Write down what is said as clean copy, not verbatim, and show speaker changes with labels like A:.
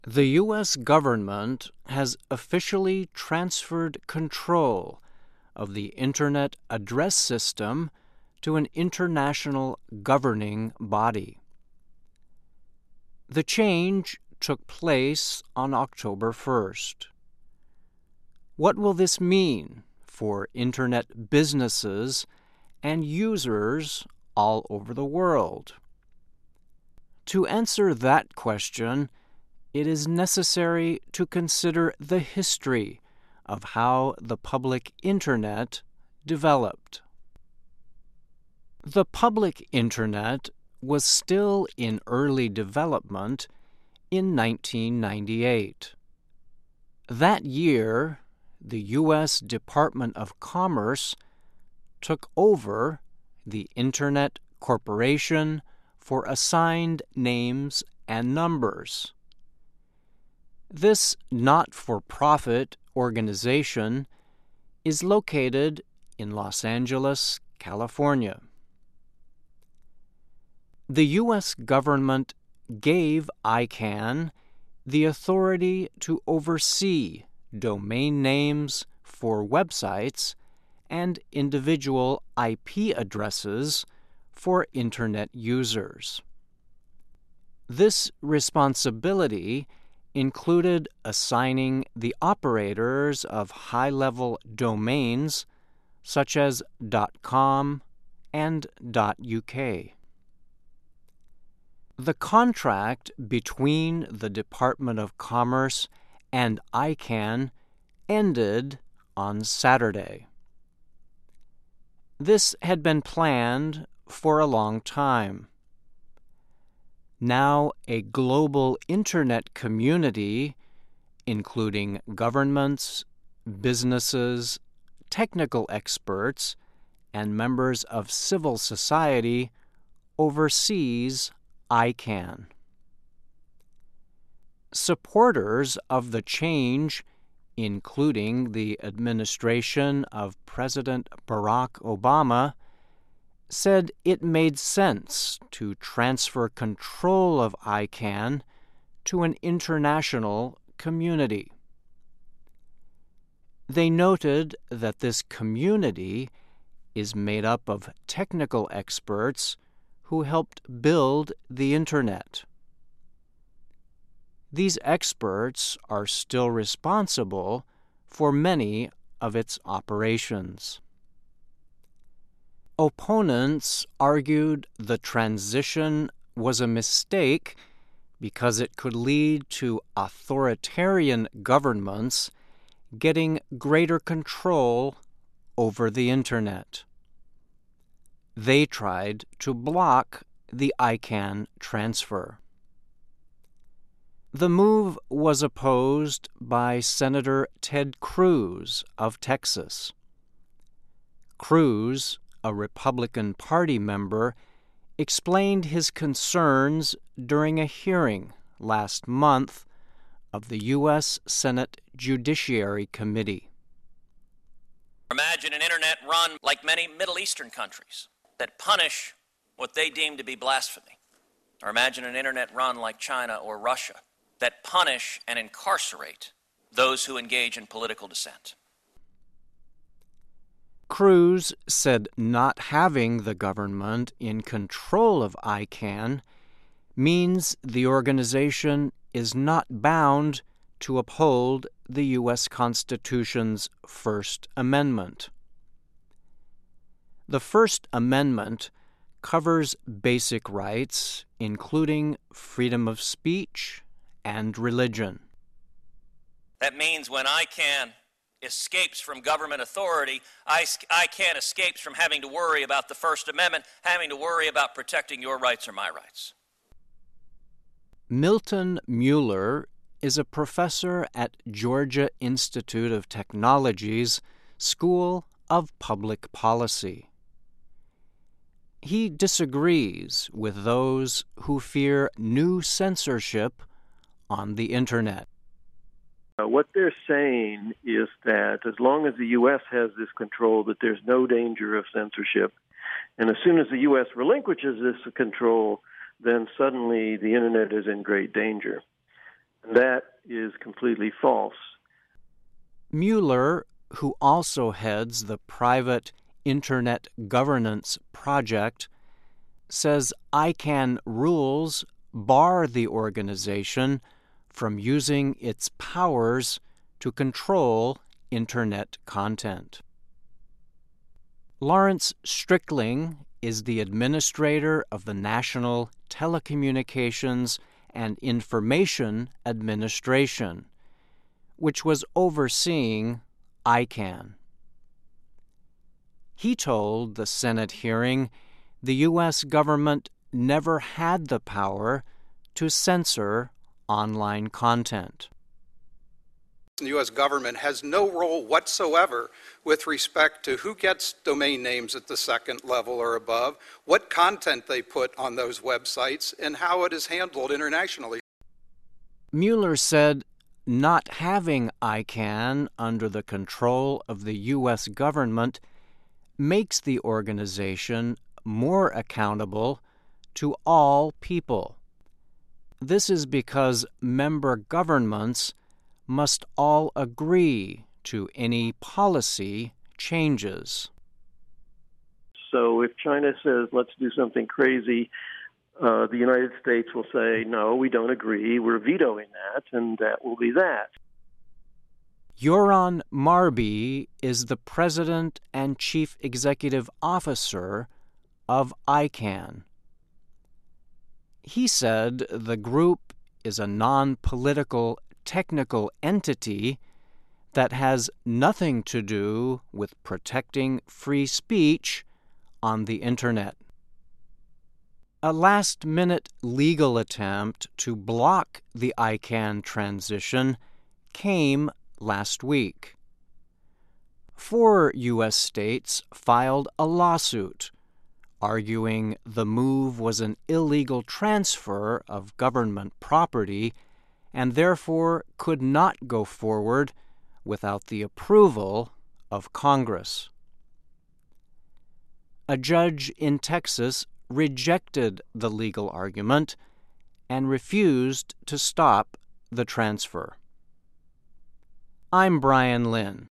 A: The U.S. government has officially transferred control of the Internet address system to an international governing body. The change took place on October 1st. What will this mean for Internet businesses and users all over the world? To answer that question, it is necessary to consider the history of how the public Internet developed. The public Internet was still in early development in 1998. That year, the U.S. Department of Commerce took over the Internet Corporation for Assigned Names and Numbers. This not-for-profit organization is located in Los Angeles, California. The U.S. government gave ICANN the authority to oversee domain names for websites and individual IP addresses for Internet users. This responsibility included assigning the operators of high-level domains such as .com and .uk. The contract between the Department of Commerce and ICANN ended on Saturday. This had been planned for a long time. Now a global Internet community, including governments, businesses, technical experts, and members of civil society, oversees ICANN. Supporters of the change, including the administration of President Barack Obama, said it made sense to transfer control of ICANN to an international community. They noted that this community is made up of technical experts who helped build the Internet. These experts are still responsible for many of its operations. Opponents argued the transition was a mistake because it could lead to authoritarian governments getting greater control over the Internet. They tried to block the ICANN transfer. The move was opposed by Senator Ted Cruz of Texas. Cruz, a Republican Party member, explained his concerns during a hearing last month of the U.S. Senate Judiciary Committee.
B: Imagine an internet run like many Middle Eastern countries that punish what they deem to be blasphemy. Or imagine an internet run like China or Russia that punish and incarcerate those who engage in political dissent.
A: Cruz said not having the government in control of ICANN means the organization is not bound to uphold the U.S. Constitution's First Amendment. The First Amendment covers basic rights, including freedom of speech and religion.
B: That means when ICANN escapes from government authority, ICANN escapes from having to worry about the First Amendment, having to worry about protecting your rights or my rights.
A: Milton Mueller is a professor at Georgia Institute of Technology's School of Public Policy. He disagrees with those who fear new censorship on the Internet.
C: What they're saying is that as long as the U.S. has this control, that there's no danger of censorship. And as soon as the U.S. relinquishes this control, then suddenly the Internet is in great danger. And that is completely false.
A: Mueller, who also heads the private Internet Governance Project, says ICANN rules bar the organization from using its powers to control Internet content. Lawrence Strickling is the administrator of the National Telecommunications and Information Administration, which was overseeing ICANN. He told the Senate hearing the U.S. government never had the power to censor online content.
D: The U.S. government has no role whatsoever with respect to who gets domain names at the second level or above, what content they put on those websites, and how it is handled internationally.
A: Mueller said not having ICANN under the control of the U.S. government makes the organization more accountable to all people. This is because member governments must all agree to any policy changes.
C: So if China says, let's do something crazy, the United States will say, no, we don't agree, we're vetoing that, and that will be that.
A: Yoron Marby is the president and chief executive officer of ICANN. He said the group is a non-political technical entity that has nothing to do with protecting free speech on the Internet. A last-minute legal attempt to block the ICANN transition came last week. 4 U.S. states filed a lawsuit arguing the move was an illegal transfer of government property and therefore could not go forward without the approval of Congress. A judge in Texas rejected the legal argument and refused to stop the transfer. I'm Brian Lynn.